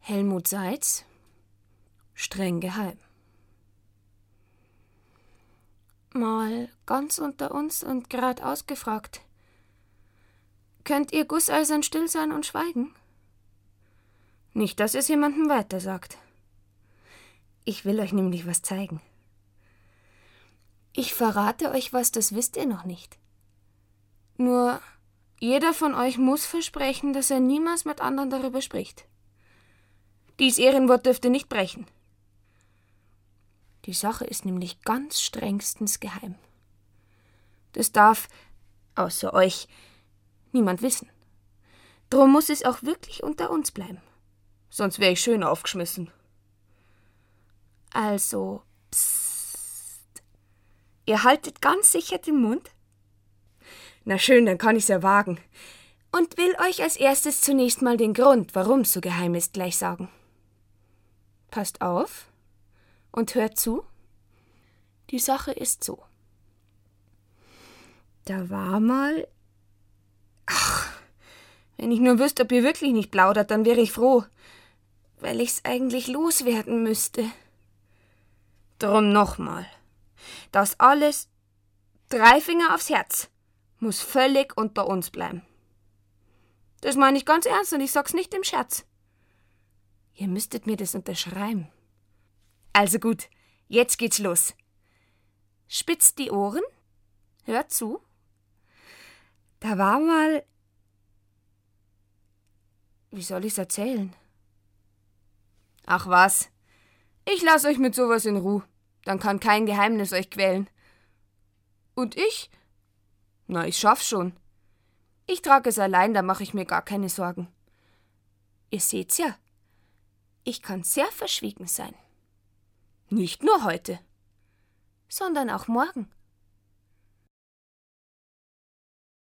Helmut Seitz, streng geheim. Mal ganz unter uns und grad ausgefragt. Könnt ihr gusseisern still sein und schweigen? Nicht, dass es jemandem weiter sagt. Ich will euch nämlich was zeigen. Ich verrate euch was, das wisst ihr noch nicht. Nur, jeder von euch muss versprechen, dass er niemals mit anderen darüber spricht. Dies Ehrenwort dürft ihr nicht brechen. Die Sache ist nämlich ganz strengstens geheim. Das darf, außer euch, niemand wissen. Drum muss es auch wirklich unter uns bleiben. Sonst wäre ich schön aufgeschmissen. Also, psst. Ihr haltet ganz sicher den Mund? Na schön, dann kann ich's ja wagen. Und will euch als erstes zunächst mal den Grund, warum es so geheim ist, gleich sagen. Passt auf und hört zu. Die Sache ist so. Da war mal... Ach, wenn ich nur wüsste, ob ihr wirklich nicht plaudert, dann wäre ich froh, weil ich's eigentlich loswerden müsste. Drum nochmal. Das alles, 3 Finger aufs Herz, muss völlig unter uns bleiben. Das meine ich ganz ernst und ich sag's nicht im Scherz. Ihr müsstet mir das unterschreiben. Also gut, jetzt geht's los. Spitzt die Ohren, hört zu. Da war mal... Wie soll ich's erzählen? Ach was, ich lass euch mit sowas in Ruhe. Dann kann kein Geheimnis euch quälen. Und ich? Na, ich schaff's schon. Ich trage es allein, da mache ich mir gar keine Sorgen. Ihr seht's ja, ich kann sehr verschwiegen sein. Nicht nur heute, sondern auch morgen.